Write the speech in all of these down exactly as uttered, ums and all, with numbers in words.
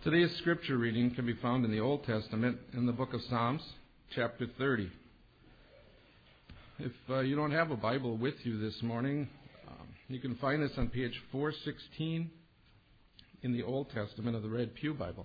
Today's scripture reading can be found in the Old Testament in the book of Psalms, chapter thirty. If uh, you don't have a Bible with you this morning, um, you can find this on page four sixteen in the Old Testament of the Red Pew Bible.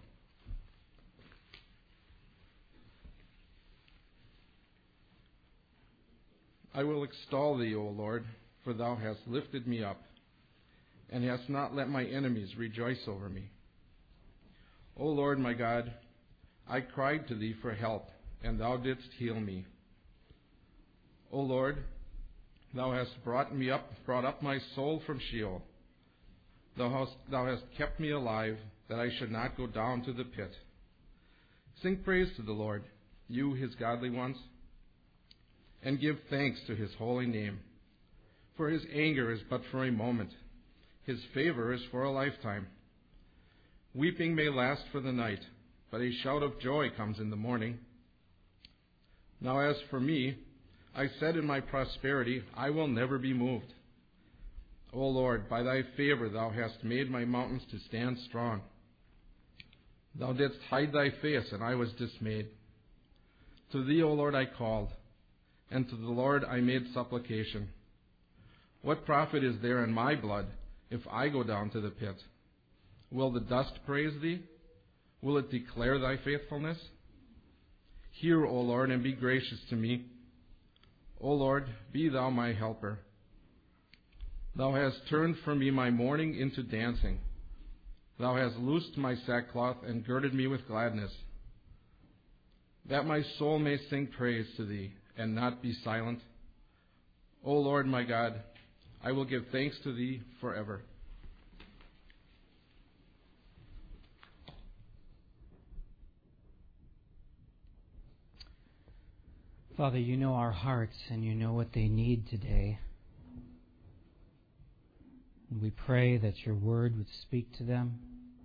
I will extol thee, O Lord, for thou hast lifted me up, and hast not let my enemies rejoice over me. O Lord my God, I cried to thee for help, and thou didst heal me. O Lord, thou hast brought me up, brought up my soul from Sheol. Thou hast, thou hast kept me alive, that I should not go down to the pit. Sing praise to the Lord, you his godly ones, and give thanks to his holy name. For his anger is but for a moment, his favor is for a lifetime. Weeping may last for the night, but a shout of joy comes in the morning. Now as for me, I said in my prosperity, I will never be moved. O Lord, by thy favor thou hast made my mountains to stand strong. Thou didst hide thy face, and I was dismayed. To thee, O Lord, I called, and to the Lord I made supplication. What profit is there in my blood if I go down to the pit? Will the dust praise thee? Will it declare thy faithfulness? Hear, O Lord, and be gracious to me. O Lord, be thou my helper. Thou hast turned from me my mourning into dancing. Thou hast loosed my sackcloth and girded me with gladness, that my soul may sing praise to thee and not be silent. O Lord my God, I will give thanks to thee forever. Father, you know our hearts and you know what they need today. And we pray that your word would speak to them.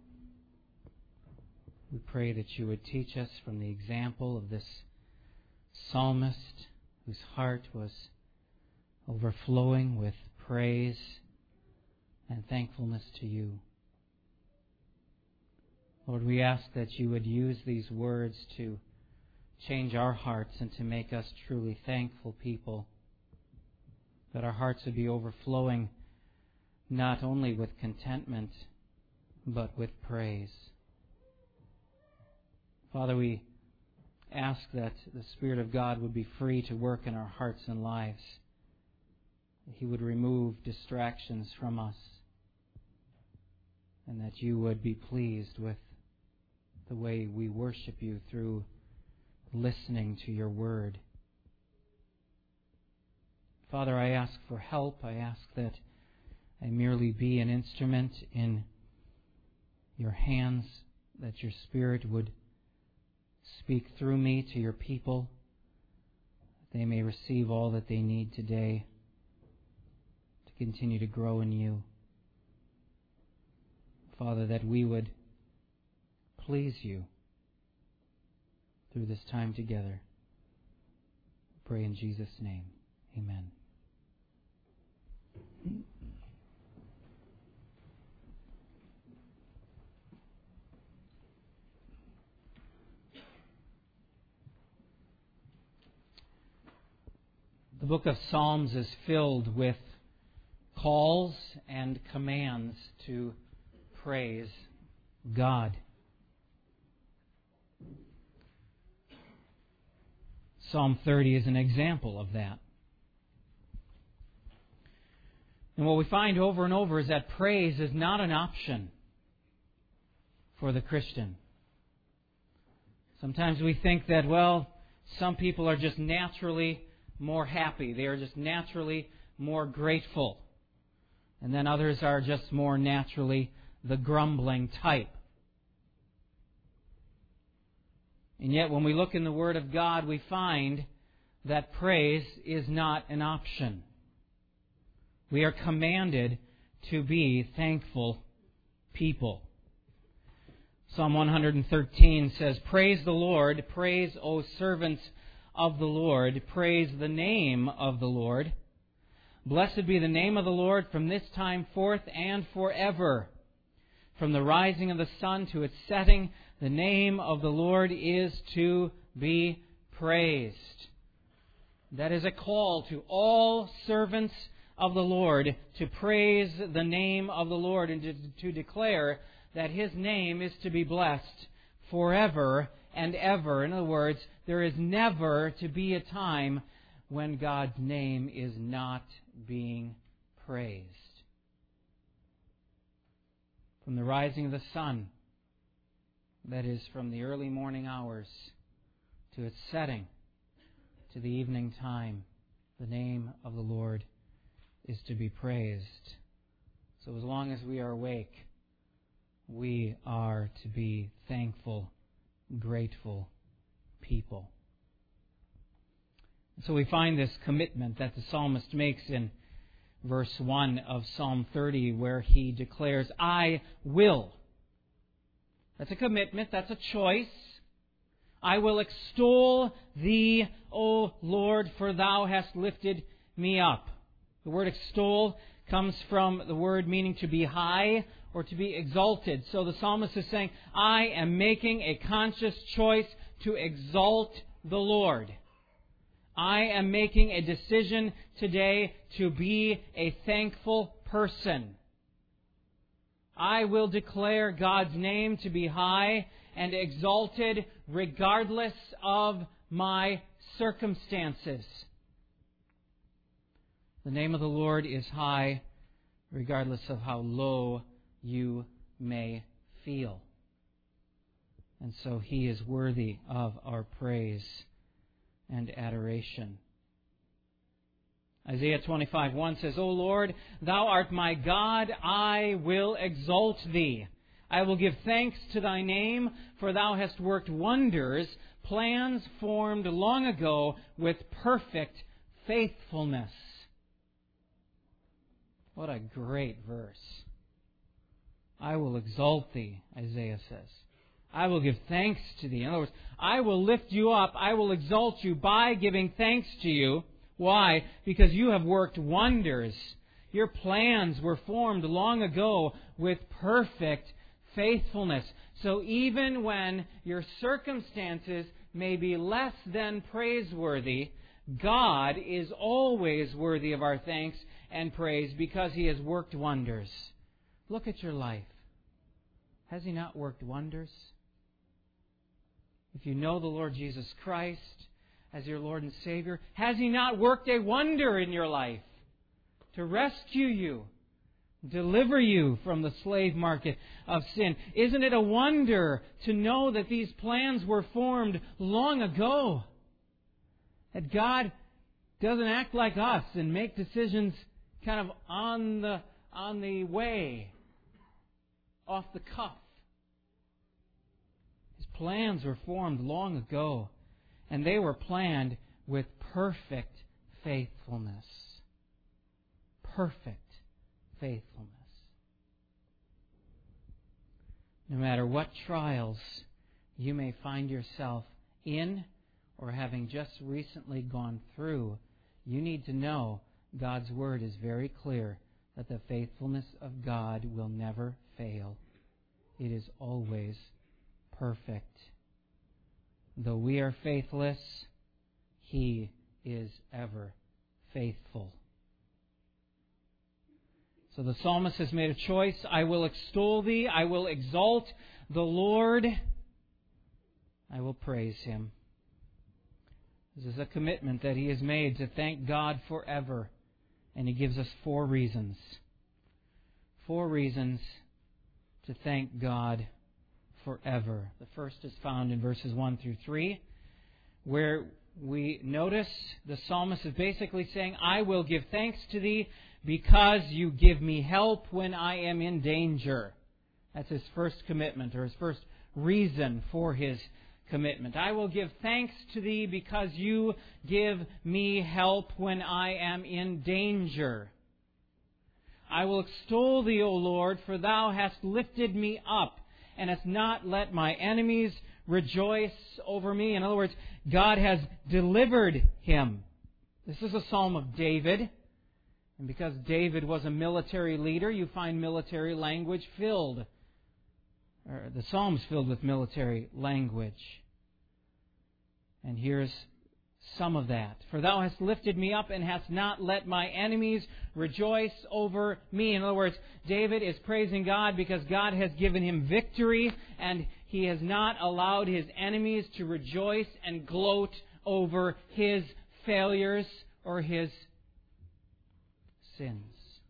We pray that you would teach us from the example of this psalmist whose heart was overflowing with praise and thankfulness to you. Lord, we ask that you would use these words to change our hearts and to make us truly thankful people, that our hearts would be overflowing not only with contentment, but with praise. Father, we ask that the Spirit of God would be free to work in our hearts and lives, that He would remove distractions from us, and that you would be pleased with the way we worship you through listening to your word. Father, I ask for help. I ask that I merely be an instrument in your hands, that your Spirit would speak through me to your people, that they may receive all that they need today to continue to grow in you. Father, that we would please you through this time together. We pray in Jesus' name. Amen. The book of Psalms is filled with calls and commands to praise God. Psalm thirty is an example of that. And what we find over and over is that praise is not an option for the Christian. Sometimes we think that, well, some people are just naturally more happy. They are just naturally more grateful. And then others are just more naturally the grumbling type. And yet when we look in the Word of God, we find that praise is not an option. We are commanded to be thankful people. Psalm one thirteen says, "Praise the Lord, praise, O servants of the Lord, praise the name of the Lord. Blessed be the name of the Lord from this time forth and forever. From the rising of the sun to its setting, the name of the Lord is to be praised. That is a call to all servants of the Lord to praise the name of the Lord and to, to declare that His name is to be blessed forever and ever. In other words, there is never to be a time when God's name is not being praised. From the rising of the sun, that is, from the early morning hours to its setting, to the evening time, the name of the Lord is to be praised. So as long as we are awake, we are to be thankful, grateful people. So we find this commitment that the psalmist makes in verse one of Psalm thirty, where he declares, I will. That's a commitment, that's a choice. I will extol Thee, O Lord, for Thou hast lifted me up. The word extol comes from the word meaning to be high or to be exalted. So the psalmist is saying, I am making a conscious choice to exalt the Lord. I am making a decision today to be a thankful person. I will declare God's name to be high and exalted regardless of my circumstances. The name of the Lord is high regardless of how low you may feel. And so He is worthy of our praise and adoration. Isaiah twenty-five one says, O Lord, Thou art my God, I will exalt Thee. I will give thanks to Thy name, for Thou hast worked wonders, plans formed long ago with perfect faithfulness. What a great verse. I will exalt Thee, Isaiah says. I will give thanks to Thee. In other words, I will lift you up. I will exalt you by giving thanks to you. Why? Because you have worked wonders. Your plans were formed long ago with perfect faithfulness. So even when your circumstances may be less than praiseworthy, God is always worthy of our thanks and praise because He has worked wonders. Look at your life. Has He not worked wonders? If you know the Lord Jesus Christ as your Lord and Savior, has He not worked a wonder in your life to rescue you, deliver you from the slave market of sin? Isn't it a wonder to know that these plans were formed long ago? That God doesn't act like us and make decisions kind of on the on the way, off the cuff. His plans were formed long ago, and they were planned with perfect faithfulness. Perfect faithfulness. No matter what trials you may find yourself in or having just recently gone through, you need to know God's Word is very clear that the faithfulness of God will never fail. It is always perfect. Though we are faithless, He is ever faithful. So the psalmist has made a choice. I will extol Thee. I will exalt the Lord. I will praise Him. This is a commitment that he has made to thank God forever. And he gives us four reasons. Four reasons to thank God forever. The first is found in verses one through three, where we notice the psalmist is basically saying, I will give thanks to Thee because You give me help when I am in danger. That's his first commitment, or his first reason for his commitment. I will give thanks to Thee because You give me help when I am in danger. I will extol Thee, O Lord, for Thou hast lifted me up and hast not let my enemies rejoice over me. In other words, God has delivered him. This is a psalm of David. And because David was a military leader, you find military language filled or the Psalm's filled with military language. And here's some of that. For thou hast lifted me up and hast not let my enemies rejoice over me. In other words, David is praising God because God has given him victory, and he has not allowed his enemies to rejoice and gloat over his failures or his sins.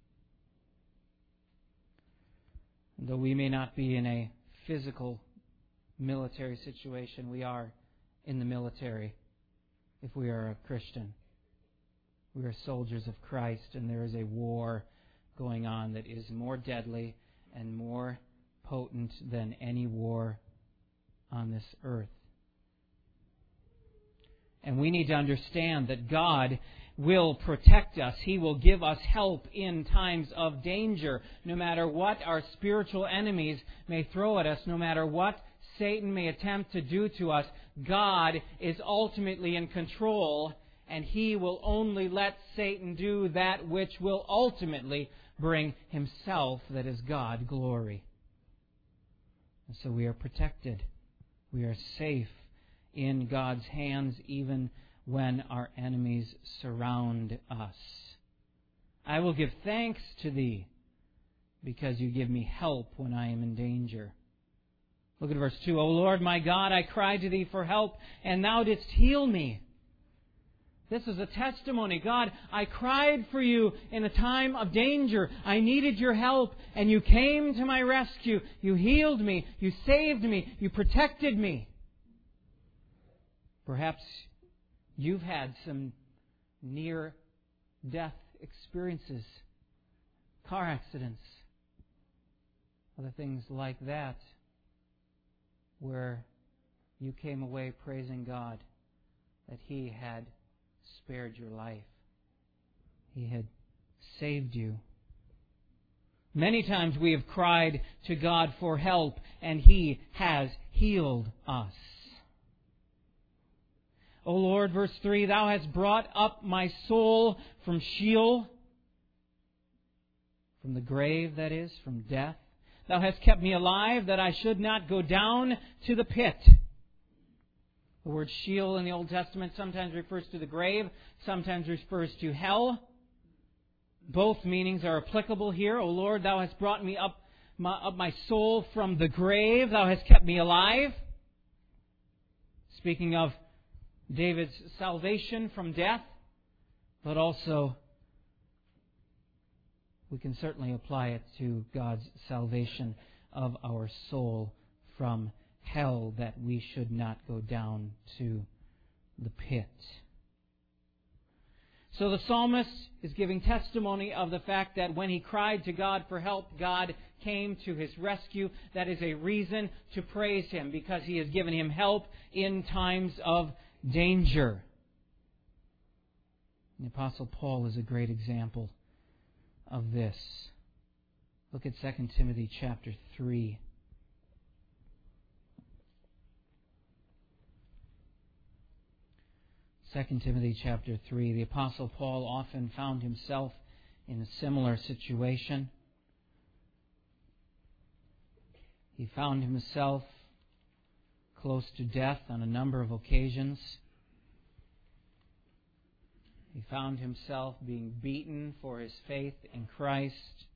Though we may not be in a physical military situation, we are in the military if we are a Christian. We are soldiers of Christ, and there is a war going on that is more deadly and more potent than any war on this earth. And we need to understand that God will protect us. He will give us help in times of danger. No matter what our spiritual enemies may throw at us, no matter what Satan may attempt to do to us, God is ultimately in control, and He will only let Satan do that which will ultimately bring Himself, that is God, glory. And so we are protected. We are safe in God's hands even when our enemies surround us. I will give thanks to Thee because You give me help when I am in danger. Look at verse two. O Lord my God, I cried to Thee for help, and Thou didst heal me. This is a testimony. God, I cried for You in a time of danger. I needed Your help, and You came to my rescue. You healed me. You saved me. You protected me. Perhaps you've had some near-death experiences, car accidents, other things like that, where you came away praising God that He had spared your life. He had saved you. Many times we have cried to God for help, and He has healed us. O Lord, verse three, Thou hast brought up my soul from Sheol, from the grave, that is, from death. Thou hast kept me alive, that I should not go down to the pit. The word Sheol in the Old Testament sometimes refers to the grave, sometimes refers to hell. Both meanings are applicable here. O Lord, Thou hast brought me up my, up my soul from the grave. Thou hast kept me alive. Speaking of David's salvation from death, but also we can certainly apply it to God's salvation of our soul from hell, that we should not go down to the pit. So the psalmist is giving testimony of the fact that when he cried to God for help, God came to his rescue. That is a reason to praise Him, because He has given him help in times of danger. The Apostle Paul is a great example of this. Look at Second Timothy chapter three. Second Timothy chapter three. The Apostle Paul often found himself in a similar situation. He found himself close to death on a number of occasions. He found himself being beaten for his faith in Christ.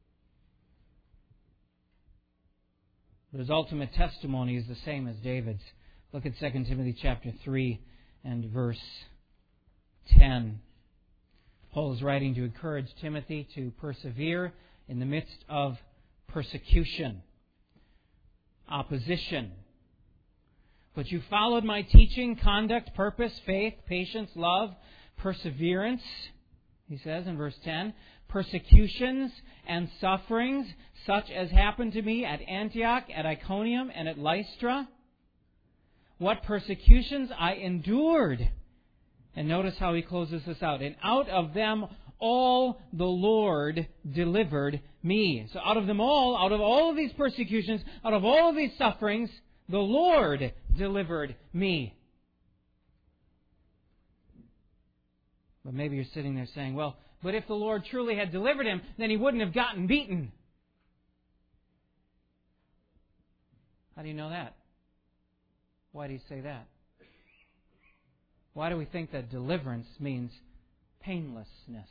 But his ultimate testimony is the same as David's. Look at Second Timothy chapter three and verse ten. Paul is writing to encourage Timothy to persevere in the midst of persecution, opposition. But you followed my teaching, conduct, purpose, faith, patience, love, perseverance, he says in verse ten, persecutions and sufferings, such as happened to me at Antioch, at Iconium, and at Lystra. What persecutions I endured. And notice how he closes this out. And out of them all the Lord delivered me. So out of them all, out of all of these persecutions, out of all of these sufferings, the Lord delivered me. But maybe you're sitting there saying, well, but if the Lord truly had delivered him, then he wouldn't have gotten beaten. How do you know that? Why do you say that? Why do we think that deliverance means painlessness?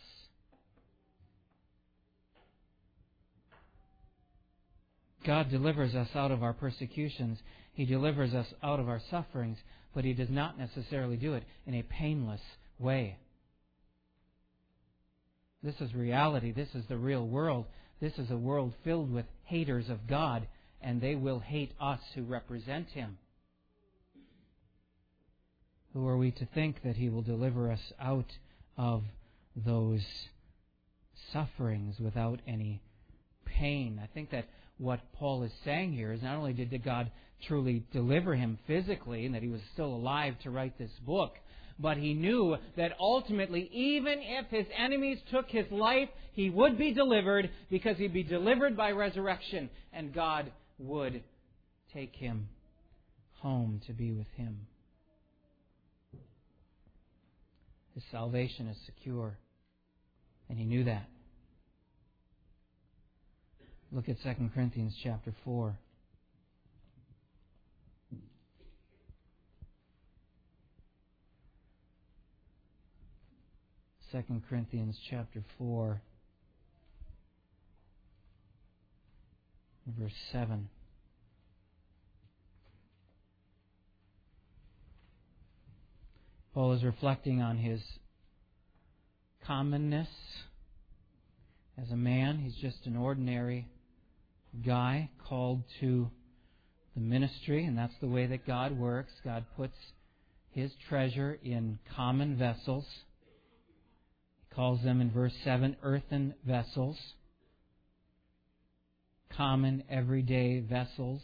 God delivers us out of our persecutions. He delivers us out of our sufferings, but He does not necessarily do it in a painless way. This is reality. This is the real world. This is a world filled with haters of God, and they will hate us who represent Him. Who are we to think that He will deliver us out of those sufferings without any pain? I think that what Paul is saying here is not only did God truly deliver him physically and that he was still alive to write this book, but he knew that ultimately, even if his enemies took his life, he would be delivered because he'd be delivered by resurrection, and God would take him home to be with Him. His salvation is secure, and he knew that. Look at Second Corinthians chapter four. Second Corinthians chapter four, verse seven. Paul is reflecting on his commonness as a man. He's just an ordinary guy called to the ministry, and that's the way that God works. God puts His treasure in common vessels. He calls them in verse seven earthen vessels, common everyday vessels.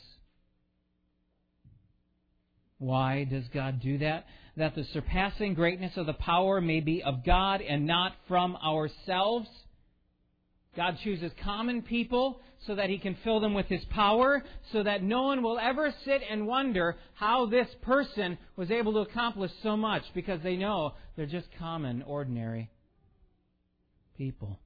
Why does God do that? That the surpassing greatness of the power may be of God and not from ourselves. God chooses common people so that He can fill them with His power, so that no one will ever sit and wonder how this person was able to accomplish so much, because they know they're just common, ordinary people.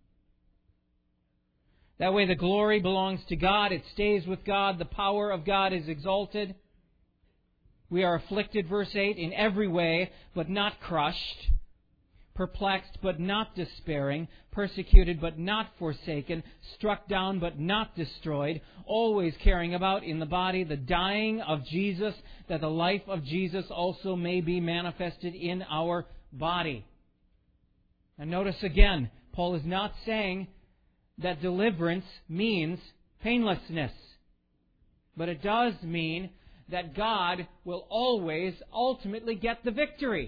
That way the glory belongs to God. It stays with God. The power of God is exalted. We are afflicted, verse eight, in every way, but not crushed. Perplexed, but not despairing. Persecuted, but not forsaken. Struck down, but not destroyed. Always carrying about in the body the dying of Jesus, that the life of Jesus also may be manifested in our body. And notice again, Paul is not saying that deliverance means painlessness. But it does mean that God will always ultimately get the victory.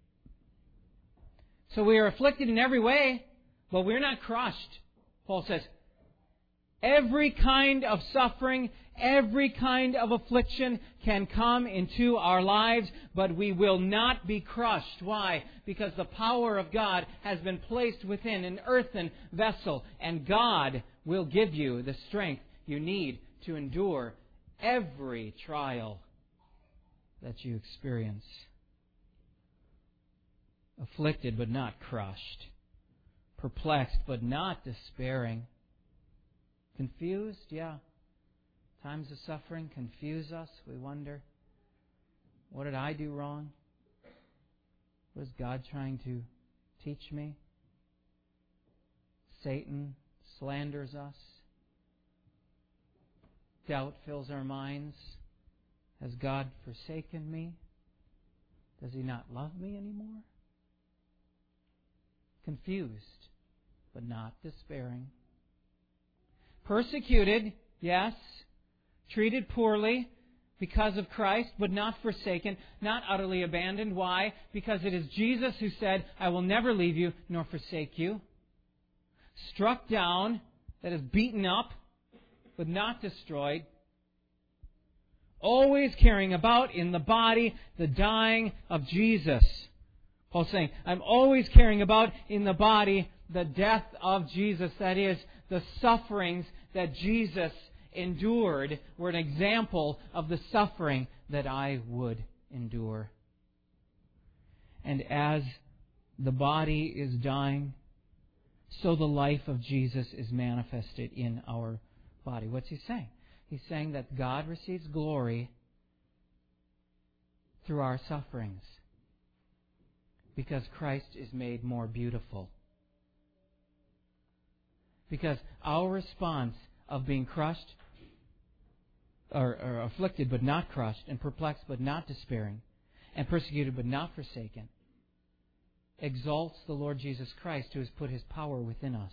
So we are afflicted in every way, but we're not crushed. Paul says, every kind of suffering, every kind of affliction can come into our lives, but we will not be crushed. Why? Because the power of God has been placed within an earthen vessel, and God will give you the strength you need to endure every trial that you experience. Afflicted but not crushed. Perplexed but not despairing. Confused? Yeah. Times of suffering confuse us. We wonder, what did I do wrong? What is God trying to teach me? Satan slanders us. Doubt fills our minds. Has God forsaken me? Does He not love me anymore? Confused, but not despairing. Persecuted, yes. Treated poorly because of Christ, but not forsaken, not utterly abandoned. Why? Because it is Jesus who said, I will never leave you nor forsake you. Struck down, that is beaten up, but not destroyed. Always carrying about in the body the dying of Jesus. Paul's saying, I'm always carrying about in the body the death of Jesus. That is, the sufferings that Jesus endured were an example of the suffering that I would endure. And as the body is dying, so the life of Jesus is manifested in our body. What's he saying? He's saying that God receives glory through our sufferings because Christ is made more beautiful. Because our response of being crushed, or, or afflicted but not crushed, and perplexed but not despairing, and persecuted but not forsaken, exalts the Lord Jesus Christ, who has put His power within us.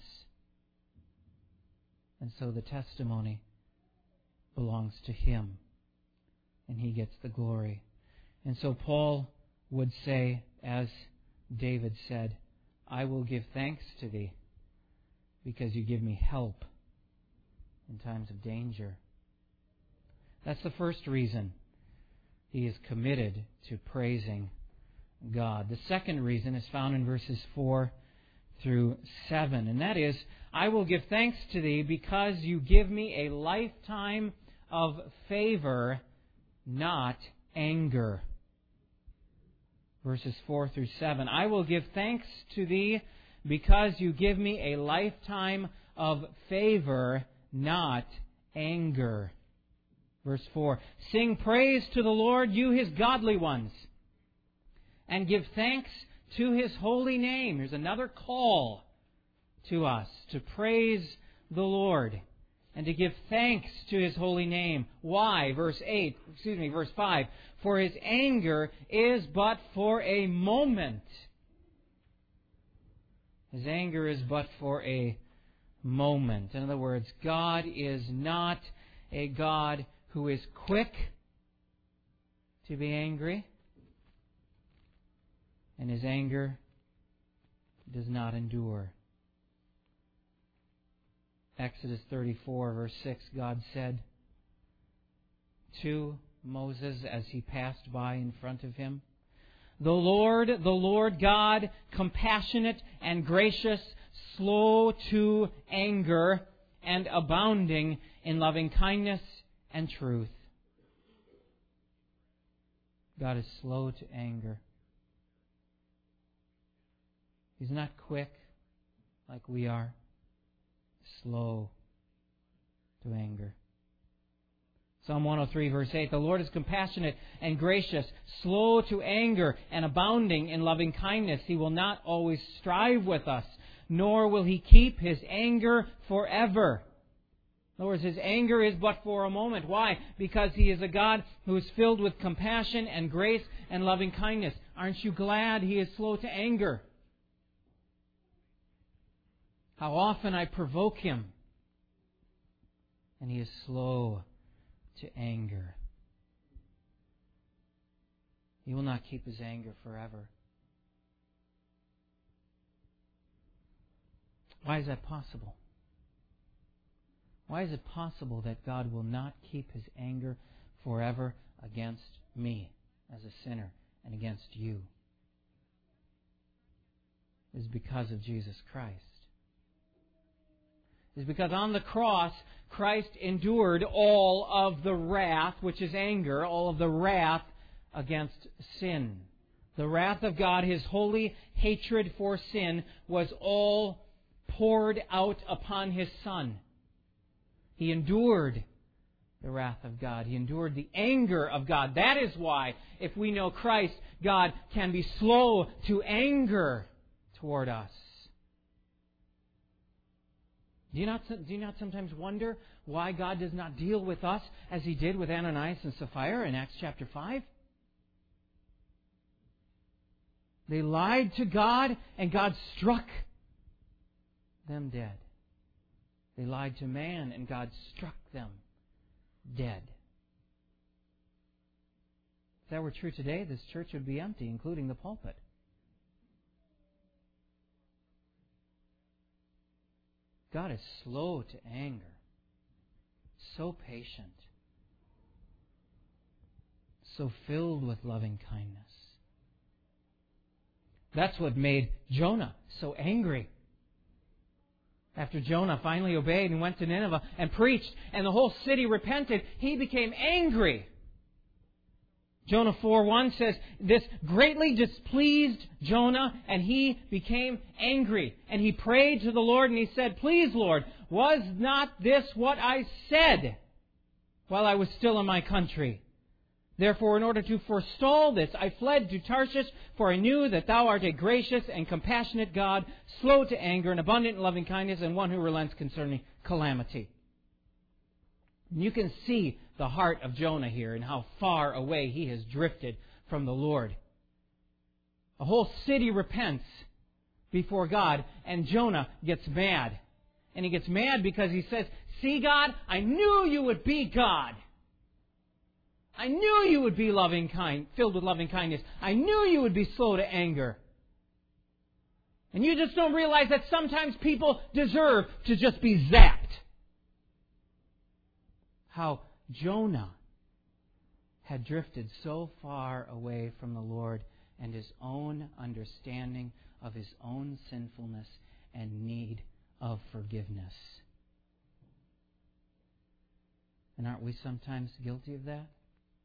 And so the testimony belongs to Him, and He gets the glory. And so Paul would say, as David said, I will give thanks to Thee because You give me help in times of danger. That's the first reason he is committed to praising God. The second reason is found in verses four through seven, and that is, I will give thanks to Thee because You give me a lifetime of favor, not anger. Verses four through seven. I will give thanks to Thee because You give me a lifetime of favor, not anger. Verse four. Sing praise to the Lord, you His godly ones, and give thanks to His holy name. Here's another call to us to praise the Lord and to give thanks to His holy name. Why? Verse eight, excuse me, verse five. For His anger is but for a moment. His anger is but for a moment. In other words, God is not a God who is quick to be angry, and His anger does not endure. Exodus thirty-four, verse six, God said to Moses as he passed by in front of him, The Lord, the Lord God, compassionate and gracious, slow to anger, and abounding in loving kindness and truth. God is slow to anger. He's not quick like we are. Slow to anger. Psalm one oh three, verse eight, The Lord is compassionate and gracious, slow to anger, and abounding in loving kindness. He will not always strive with us, nor will He keep His anger forever. In other words, His anger is but for a moment. Why? Because He is a God who is filled with compassion and grace and loving kindness. Aren't you glad He is slow to anger? How often I provoke Him, and He is slow to anger. He will not keep His anger forever. Why is that possible? Why is it possible that God will not keep His anger forever against me as a sinner and against you? It is because of Jesus Christ. It is because on the cross, Christ endured all of the wrath, which is anger, all of the wrath against sin. The wrath of God, His holy hatred for sin, was all poured out upon His Son. He endured the wrath of God. He endured the anger of God. That is why, if we know Christ, God can be slow to anger toward us. Do you not, do you not sometimes wonder why God does not deal with us as He did with Ananias and Sapphira in Acts chapter five? They lied to God, and God struck them dead. They lied to man, and God struck them dead. If that were true today, this church would be empty, including the pulpit. God is slow to anger, so patient, so filled with loving kindness. That's what made Jonah so angry. After Jonah finally obeyed and went to Nineveh and preached, and the whole city repented, he became angry. Jonah four one says, This greatly displeased Jonah, and he became angry. And he prayed to the Lord, and he said, Please, Lord, was not this what I said while I was still in my country. Therefore, in order to forestall this, I fled to Tarshish, for I knew that Thou art a gracious and compassionate God, slow to anger and abundant in loving kindness, and one who relents concerning calamity. And you can see the heart of Jonah here and how far away he has drifted from the Lord. A whole city repents before God, and Jonah gets mad. And he gets mad because he says, "See, God, I knew you would be God. I knew you would be loving kind, filled with loving kindness. I knew you would be slow to anger. And you just don't realize that sometimes people deserve to just be zapped." How Jonah had drifted so far away from the Lord and his own understanding of his own sinfulness and need of forgiveness. And aren't we sometimes guilty of that?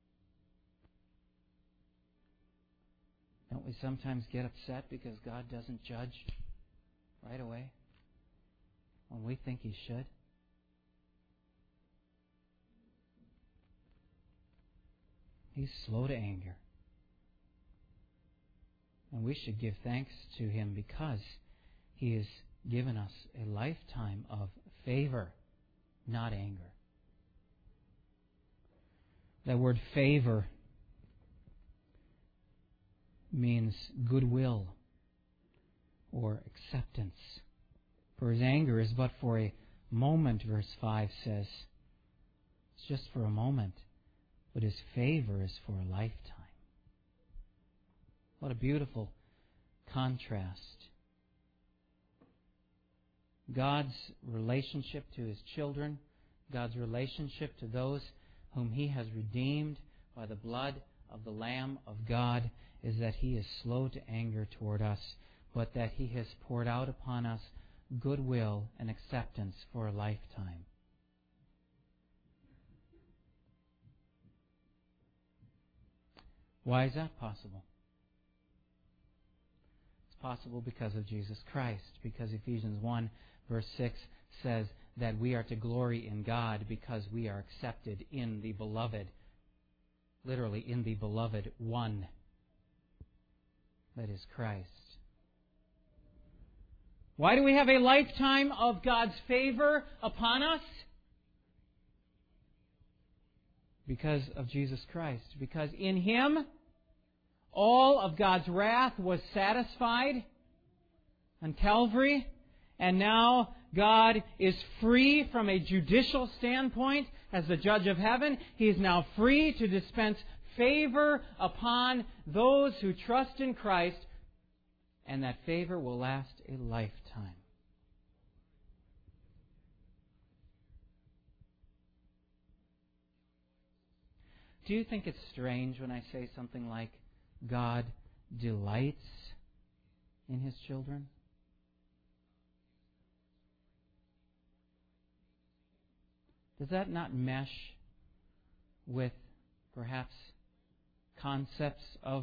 Don't we sometimes get upset because God doesn't judge right away when we think He should? He's slow to anger. And we should give thanks to Him because He has given us a lifetime of favor, not anger. That word favor means goodwill or acceptance. For His anger is but for a moment, verse five says. It's just for a moment. But His favor is for a lifetime. What a beautiful contrast. God's relationship to His children, God's relationship to those whom He has redeemed by the blood of the Lamb of God, is that He is slow to anger toward us, but that He has poured out upon us goodwill and acceptance for a lifetime. Why is that possible? It's possible because of Jesus Christ, because Ephesians one verse six says that we are to glory in God because we are accepted in the Beloved, literally in the Beloved One, that is Christ. Why do we have a lifetime of God's favor upon us? Because of Jesus Christ. Because in Him, all of God's wrath was satisfied on Calvary, and now God is free from a judicial standpoint as the judge of heaven. He is now free to dispense favor upon those who trust in Christ, and that favor will last a lifetime. Do you think it's strange when I say something like, God delights in His children? Does that not mesh with perhaps concepts of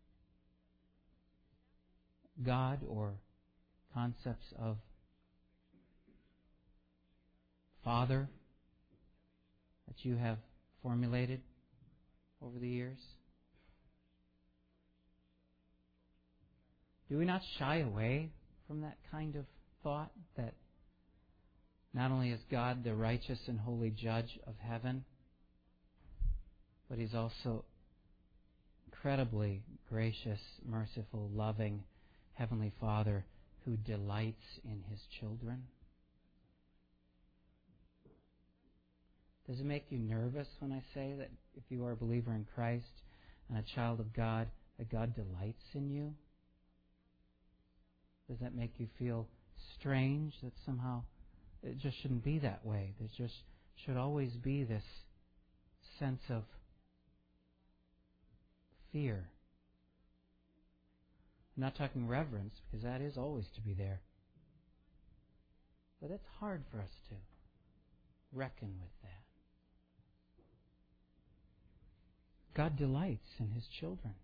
God or concepts of Father that you have formulated over the years? Do we not shy away from that kind of thought, that not only is God the righteous and holy judge of heaven, but He's also incredibly gracious, merciful, loving Heavenly Father who delights in His children? Does it make you nervous when I say that if you are a believer in Christ and a child of God, that God delights in you? Does that make you feel strange that somehow it just shouldn't be that way? There just should always be this sense of fear. I'm not talking reverence, because that is always to be there. But it's hard for us to reckon with that. God delights in His children.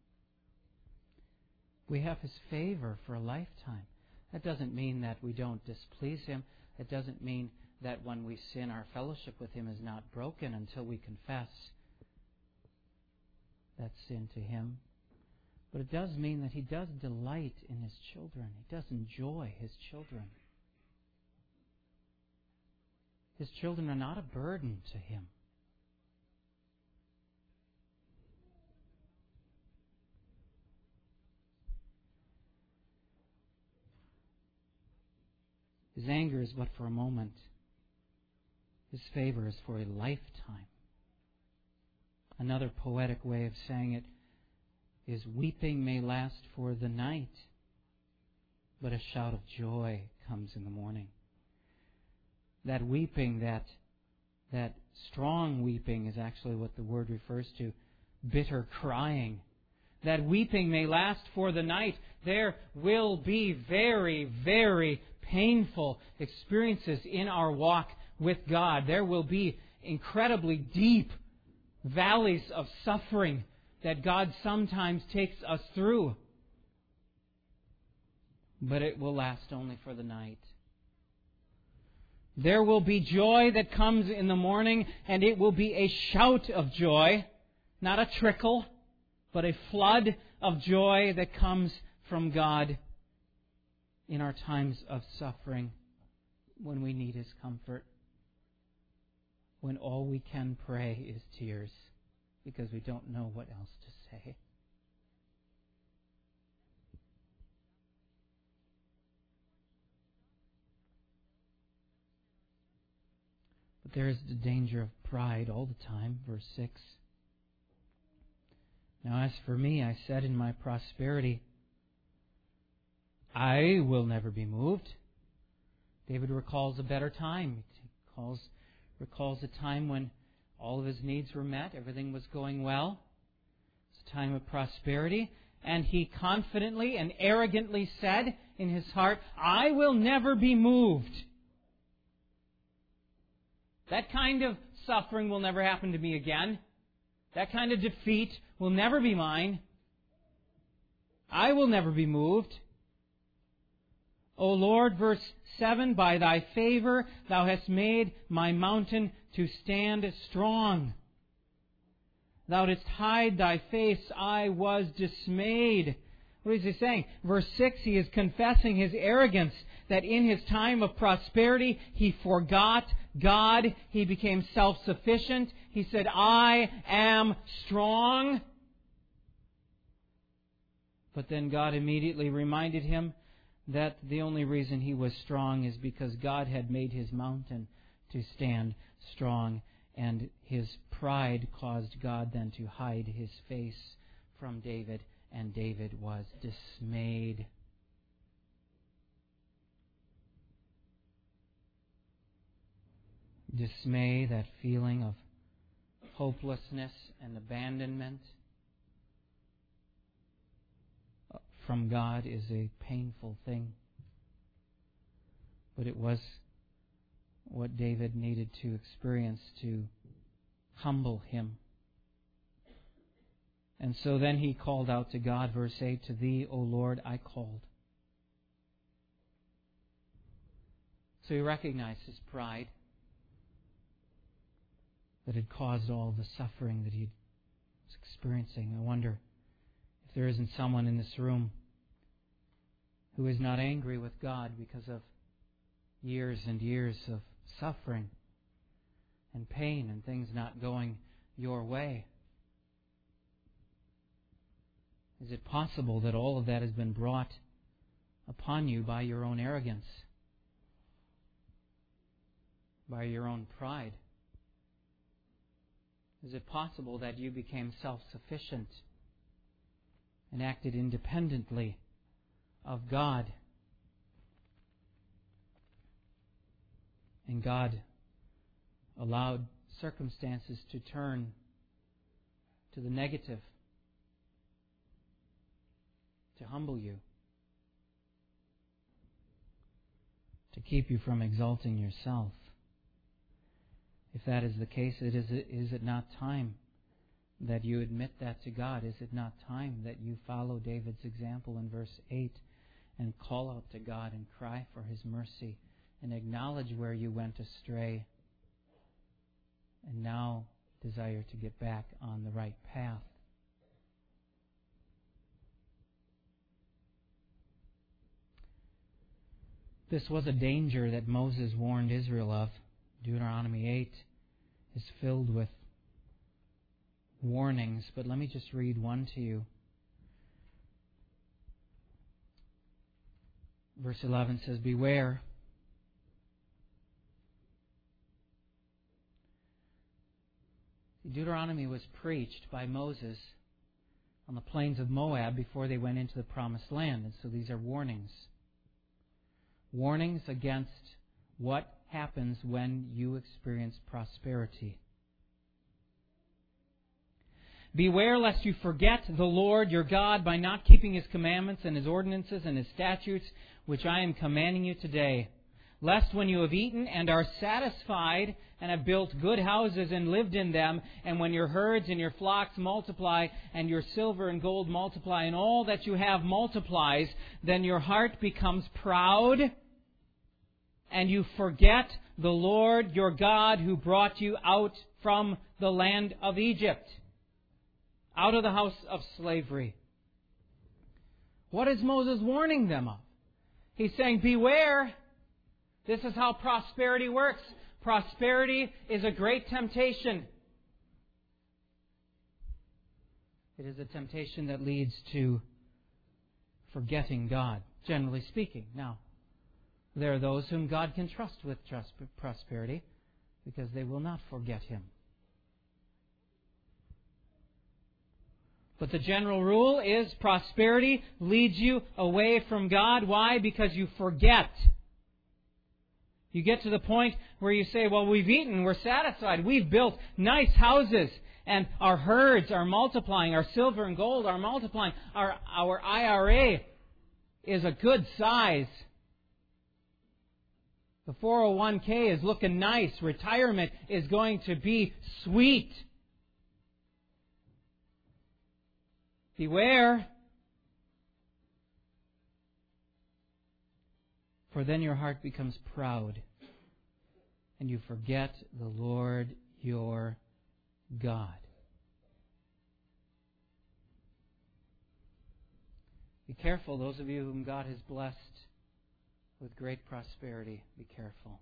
We have His favor for a lifetime. That doesn't mean that we don't displease Him. It doesn't mean that when we sin, our fellowship with Him is not broken until we confess that sin to Him. But it does mean that He does delight in His children. He does enjoy His children. His children are not a burden to Him. His anger is but for a moment. His favor is for a lifetime. Another poetic way of saying it is, weeping may last for the night, but a shout of joy comes in the morning. That weeping, that, that strong weeping is actually what the word refers to, bitter crying. That weeping may last for the night. There will be very, very painful experiences in our walk with God. There will be incredibly deep valleys of suffering that God sometimes takes us through. But it will last only for the night. There will be joy that comes in the morning, and it will be a shout of joy, not a trickle, but a flood of joy that comes from God in our times of suffering, when we need His comfort, when all we can pray is tears, because we don't know what else to say. But there is the danger of pride all the time. Verse six. Now as for me, I said in my prosperity, I will never be moved. David recalls a better time. He calls, recalls a time when all of his needs were met, everything was going well. It's a time of prosperity. And he confidently and arrogantly said in his heart, I will never be moved. That kind of suffering will never happen to me again. That kind of defeat will never be mine. I will never be moved. O Lord, verse seven, by Thy favor Thou hast made my mountain to stand strong. Thou didst hide Thy face, I was dismayed. What is he saying? Verse six, he is confessing his arrogance, that in his time of prosperity he forgot God. He became self-sufficient. He said, I am strong. But then God immediately reminded him that the only reason he was strong is because God had made his mountain to stand strong, and his pride caused God then to hide His face from David, and David was dismayed. Dismay, that feeling of hopelessness and abandonment from God, is a painful thing. But it was what David needed to experience to humble him. And so then he called out to God, verse eight, to Thee, O Lord, I called. So he recognized his pride that had caused all the suffering that he was experiencing. I wonder if there isn't someone in this room who is not angry with God because of years and years of suffering and pain and things not going your way. Is it possible that all of that has been brought upon you by your own arrogance, by your own pride? Is it possible that you became self-sufficient and acted independently of God, and God allowed circumstances to turn to the negative, to humble you, to keep you from exalting yourself? If that is the case, it is, is it not time that you admit that to God? Is it not time that you follow David's example in verse eight and call out to God and cry for His mercy and acknowledge where you went astray, and now desire to get back on the right path. This was a danger that Moses warned Israel of. Deuteronomy eight is filled with warnings, but let me just read one to you. Verse eleven says, "Beware. Deuteronomy was preached by Moses on the plains of Moab before they went into the Promised Land, and so these are warnings. Warnings against what happens when you experience prosperity. Beware lest you forget the Lord your God by not keeping His commandments and His ordinances and His statutes, which I am commanding you today. Lest when you have eaten and are satisfied and have built good houses and lived in them, and when your herds and your flocks multiply, and your silver and gold multiply, and all that you have multiplies, then your heart becomes proud, and you forget the Lord your God who brought you out from the land of Egypt, out of the house of slavery." What is Moses warning them of? He's saying, beware. This is how prosperity works. Prosperity is a great temptation. It is a temptation that leads to forgetting God, generally speaking. Now, there are those whom God can trust with prosperity because they will not forget Him. But the general rule is prosperity leads you away from God. Why? Because you forget. You get to the point where you say, well, we've eaten, we're satisfied, we've built nice houses, and our herds are multiplying, our silver and gold are multiplying, our, our I R A is a good size. The four oh one k is looking nice, retirement is going to be sweet. Beware. For then your heart becomes proud, and you forget the Lord your God. Be careful, those of you whom God has blessed with great prosperity, be careful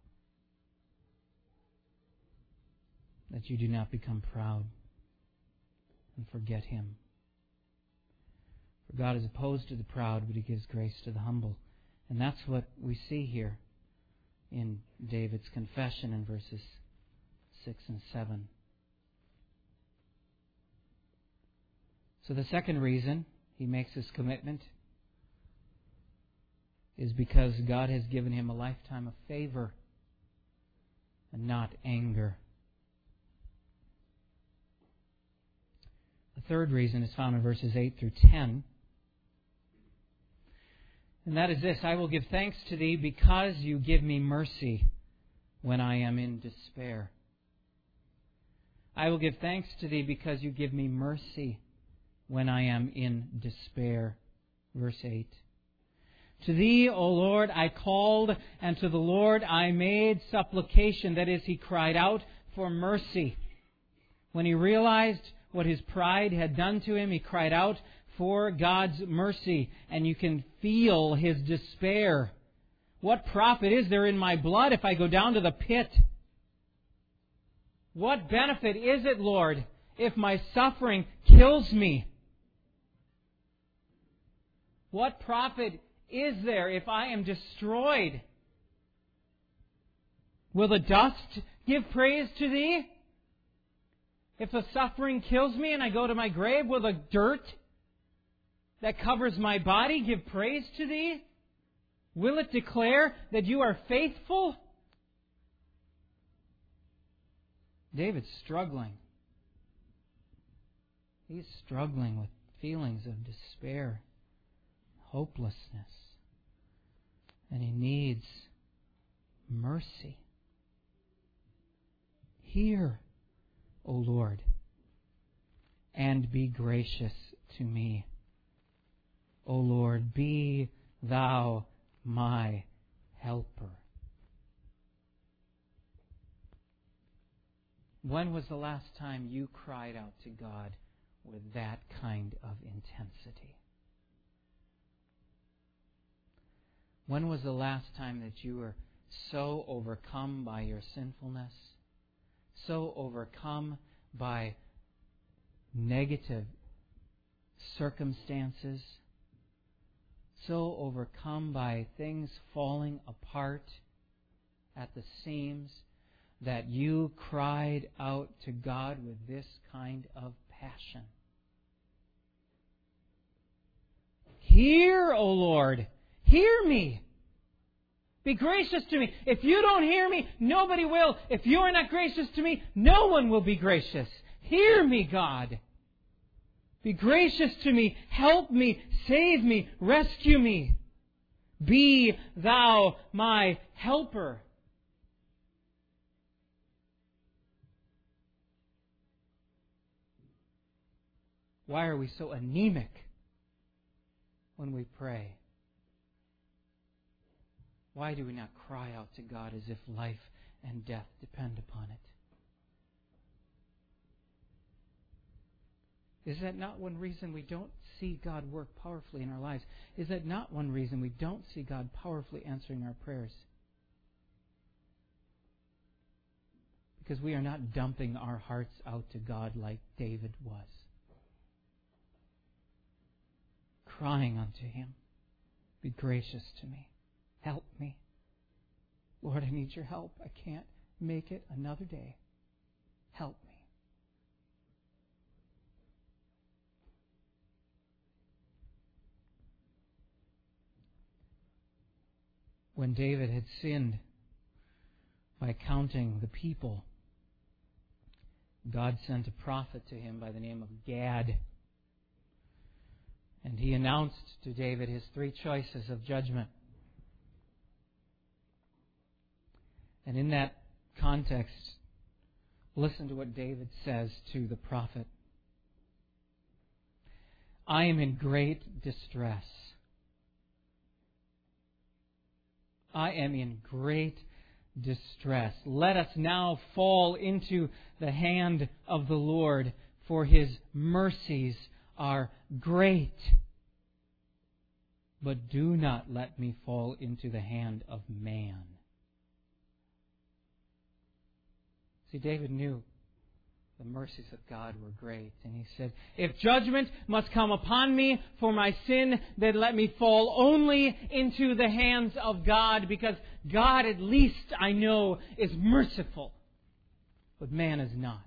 that you do not become proud and forget Him. For God is opposed to the proud, but He gives grace to the humble. And that's what we see here in David's confession in verses six and seven. So the second reason he makes this commitment is because God has given him a lifetime of favor and not anger. The third reason is found in verses eight through ten. And that is this: I will give thanks to Thee because You give me mercy when I am in despair. I will give thanks to Thee because You give me mercy when I am in despair. Verse eight. To Thee, O Lord, I called, and to the Lord I made supplication. That is, he cried out for mercy. When he realized what his pride had done to him, he cried out for God's mercy, and you can feel his despair. What profit is there in my blood if I go down to the pit? What benefit is it, Lord, if my suffering kills me? What profit is there if I am destroyed? Will the dust give praise to Thee? If the suffering kills me and I go to my grave, will the dirt that covers my body give praise to Thee? Will it declare that You are faithful? David's struggling. He's struggling with feelings of despair, hopelessness. And he needs mercy. Hear, O Lord, and be gracious to me. O Lord, be Thou my helper. When was the last time you cried out to God with that kind of intensity? When was the last time that you were so overcome by your sinfulness, so overcome by negative circumstances, so overcome by things falling apart at the seams, that you cried out to God with this kind of passion? Hear, O Lord, hear me. Be gracious to me. If you don't hear me, nobody will. If you are not gracious to me, no one will be gracious. Hear me, God. Be gracious to me. Help me. Save me. Rescue me. Be thou my helper. Why are we so anemic when we pray? Why do we not cry out to God as if life and death depend upon it? Is that not one reason we don't see God work powerfully in our lives? Is that not one reason we don't see God powerfully answering our prayers? Because we are not dumping our hearts out to God like David was. Crying unto Him, be gracious to me. Help me. Lord, I need your help. I can't make it another day. Help me. When David had sinned by counting the people, God sent a prophet to him by the name of Gad. And he announced to David his three choices of judgment. And in that context, listen to what David says to the prophet. I am in great distress. I am in great distress. Let us now fall into the hand of the Lord, for His mercies are great. But do not let me fall into the hand of man. See, David knew the mercies of God were great. And he said, if judgment must come upon me for my sin, then let me fall only into the hands of God, because God, at least I know, is merciful. But man is not.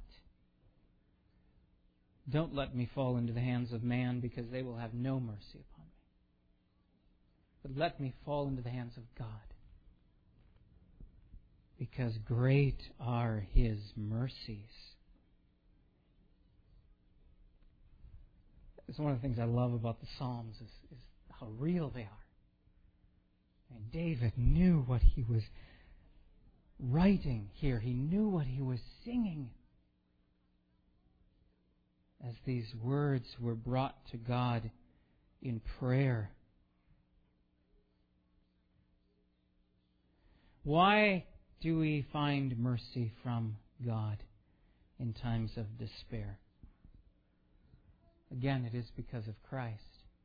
Don't let me fall into the hands of man, because they will have no mercy upon me. But let me fall into the hands of God, because great are His mercies. It's one of the things I love about the Psalms is, is how real they are. And David knew what he was writing here. He knew what he was singing as these words were brought to God in prayer. Why do we find mercy from God in times of despair? Again, it is because of Christ.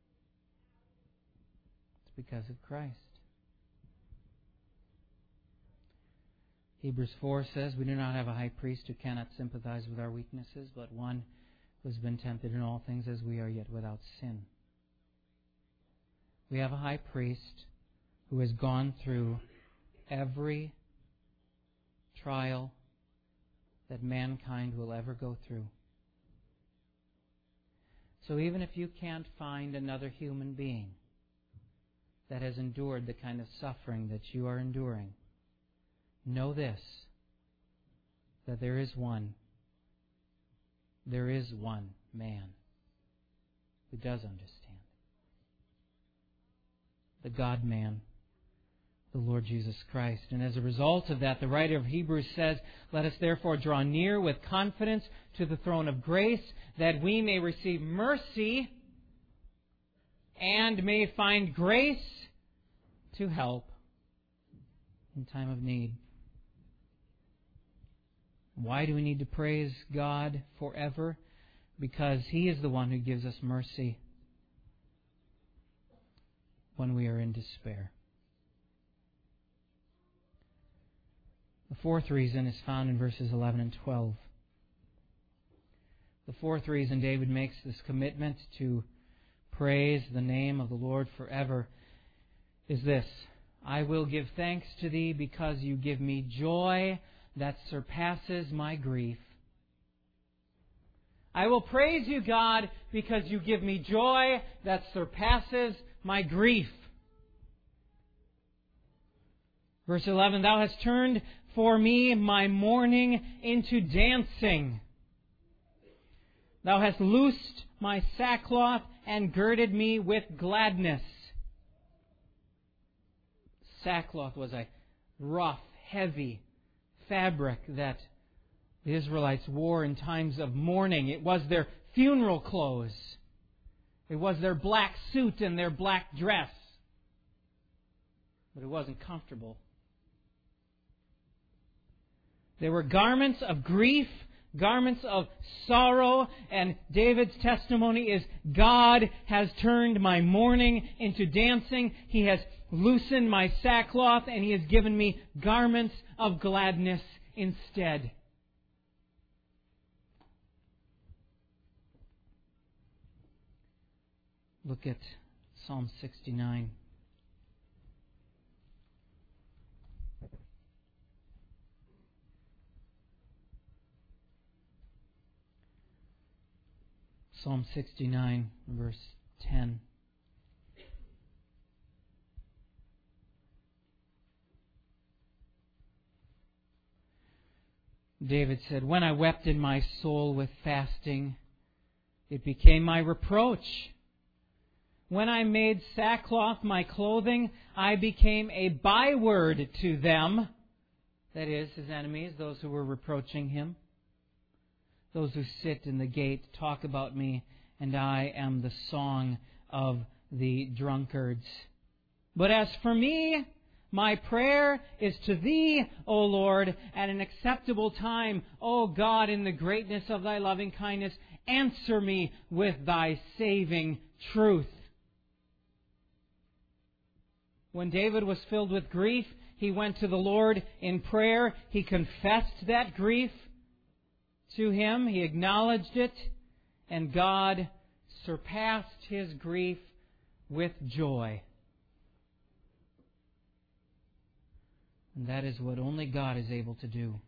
It's because of Christ. Hebrews four says, we do not have a high priest who cannot sympathize with our weaknesses, but one who has been tempted in all things as we are, yet without sin. We have a high priest who has gone through every trial that mankind will ever go through. So even if you can't find another human being that has endured the kind of suffering that you are enduring, know this, that there is one, there is one man who does understand. The God-man, the Lord Jesus Christ. And as a result of that, the writer of Hebrews says, let us therefore draw near with confidence to the throne of grace, that we may receive mercy and may find grace to help in time of need. Why do we need to praise God forever? Because He is the one who gives us mercy when we are in despair. The fourth reason is found in verses eleven and twelve. The fourth reason David makes this commitment to praise the name of the Lord forever is this: I will give thanks to Thee because You give me joy that surpasses my grief. I will praise You, God, because You give me joy that surpasses my grief. Verse eleven, Thou hast turned for me my mourning into dancing. Thou hast loosed my sackcloth and girded me with gladness. Sackcloth was a rough, heavy fabric that the Israelites wore in times of mourning. It was their funeral clothes. It was their black suit and their black dress. But it wasn't comfortable. They were garments of grief, garments of sorrow, and David's testimony is, God has turned my mourning into dancing. He has loosened my sackcloth, and He has given me garments of gladness instead. Look at Psalm sixty-nine. Psalm sixty-nine, verse ten. David said, When I wept in my soul with fasting, it became my reproach. When I made sackcloth my clothing, I became a byword to them. That is, His enemies, those who were reproaching Him. Those who sit in the gate talk about me, and I am the song of the drunkards. But as for me, my prayer is to Thee, O Lord, at an acceptable time. O God, in the greatness of Thy loving kindness, answer me with Thy saving truth. When David was filled with grief, he went to the Lord in prayer. He confessed that grief to Him. He acknowledged it. And God surpassed his grief with joy. And that is what only God is able to do.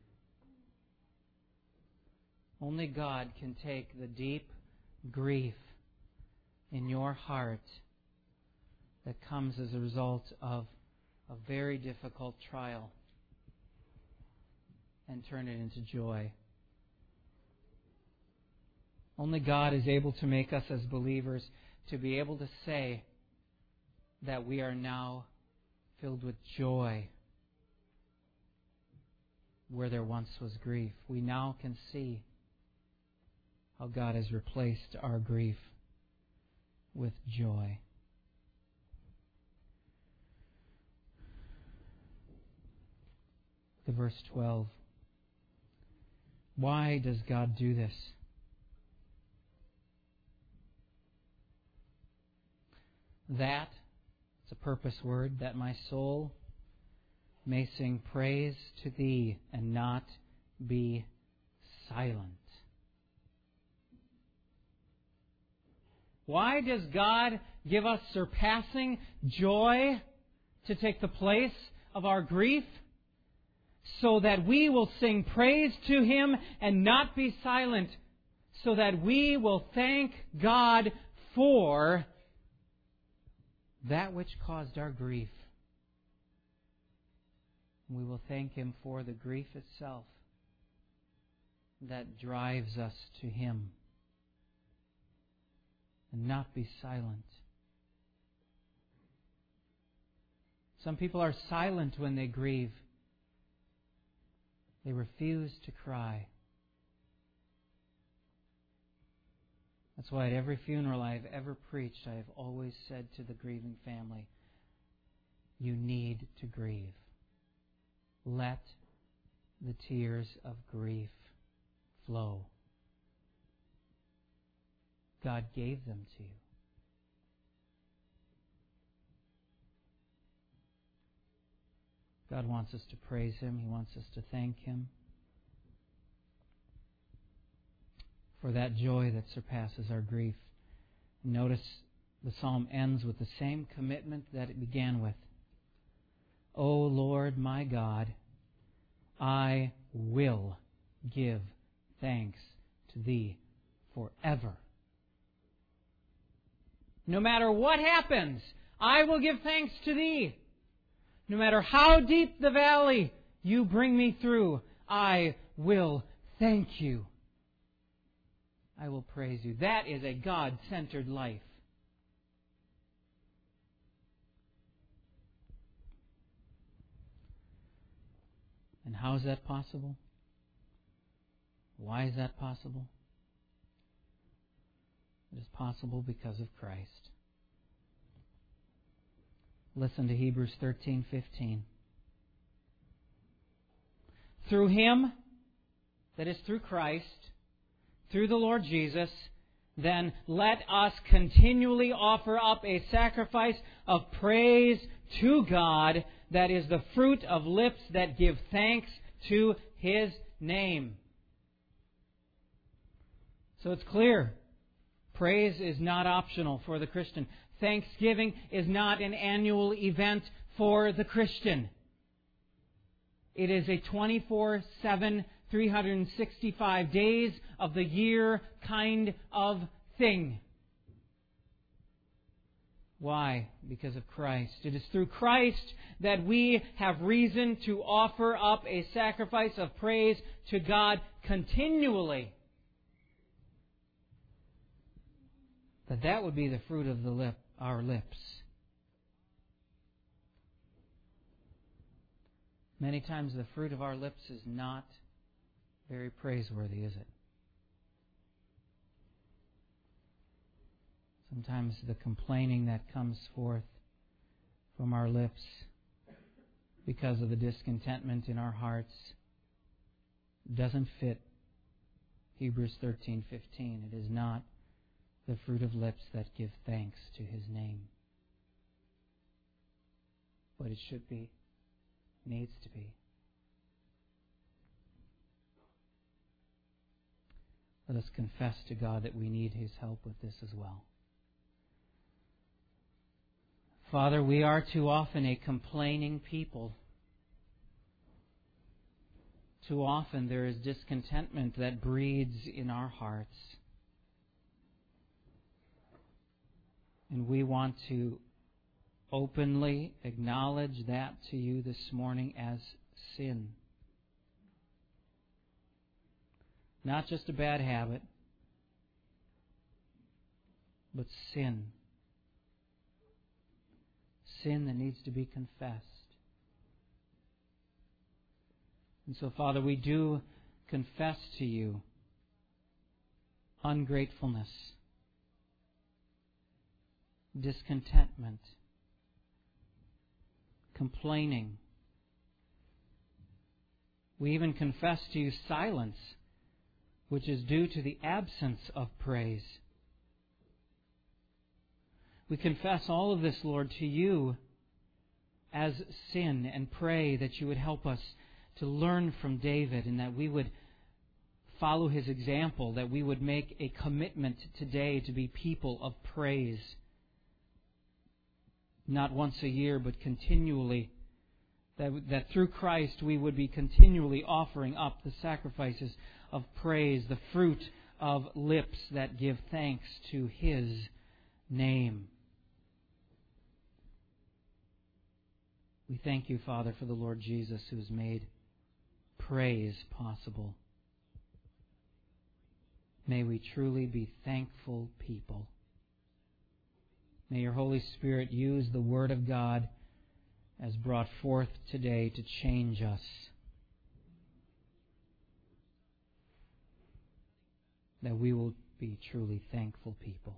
Only God can take the deep grief in your heart that comes as a result of a very difficult trial and turn it into joy. Only God is able to make us as believers to be able to say that we are now filled with joy where there once was grief. We now can see how God has replaced our grief with joy. To verse twelve. Why does God do this? That, it's a purpose word, that my soul may sing praise to Thee and not be silent. Why does God give us surpassing joy to take the place of our grief? So that we will sing praise to Him and not be silent. So that we will thank God for that which caused our grief. We will thank Him for the grief itself that drives us to Him. And not be silent. Some people are silent when they grieve. They refuse to cry. That's why at every funeral I have ever preached, I have always said to the grieving family, you need to grieve. Let the tears of grief flow. God gave them to you. God wants us to praise Him. He wants us to thank Him for that joy that surpasses our grief. Notice the psalm ends with the same commitment that it began with. O Lord my God, I will give thanks to Thee forever. No matter what happens, I will give thanks to Thee. No matter how deep the valley you bring me through, I will thank You. I will praise You. That is a God-centered life. And how is that possible? Why is that possible? It is possible because of Christ. Listen to Hebrews thirteen fifteen. Through Him, that is through Christ, through the Lord Jesus, then let us continually offer up a sacrifice of praise to God, that is the fruit of lips that give thanks to His name. So it's clear. Praise is not optional for the Christian. Thanksgiving is not an annual event for the Christian. It is a twenty-four seven, three hundred sixty-five days of the year kind of thing. Why? Because of Christ. It is through Christ that we have reason to offer up a sacrifice of praise to God continually. That that would be the fruit of the lip, our lips. Many times the fruit of our lips is not very praiseworthy, is it? Sometimes the complaining that comes forth from our lips because of the discontentment in our hearts doesn't fit Hebrews thirteen fifteen. It is not the fruit of lips that give thanks to His name. But it should be, needs to be. Let us confess to God that we need His help with this as well. Father, we are too often a complaining people. Too often there is discontentment that breeds in our hearts. And we want to openly acknowledge that to You this morning as sin. Not just a bad habit, but sin. Sin that needs to be confessed. And so, Father, we do confess to You ungratefulness, discontentment, complaining. We even confess to You silence, which is due to the absence of praise. We confess all of this, Lord, to You as sin and pray that You would help us to learn from David and that we would follow his example, that we would make a commitment today to be people of praise. Not once a year, but continually. That, that through Christ we would be continually offering up the sacrifices of praise, the fruit of lips that give thanks to His name. We thank You, Father, for the Lord Jesus who has made praise possible. May we truly be thankful people. May Your Holy Spirit use the Word of God as brought forth today to change us. That we will be truly thankful people.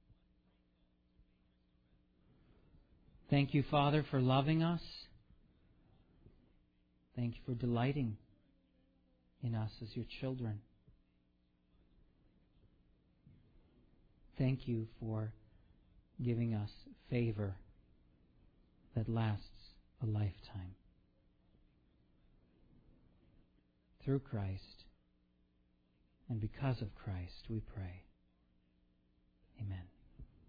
Thank You, Father, for loving us. Thank You for delighting in us as your children. Thank you for giving us favor that lasts a lifetime. Through Christ and because of Christ, we pray. Amen.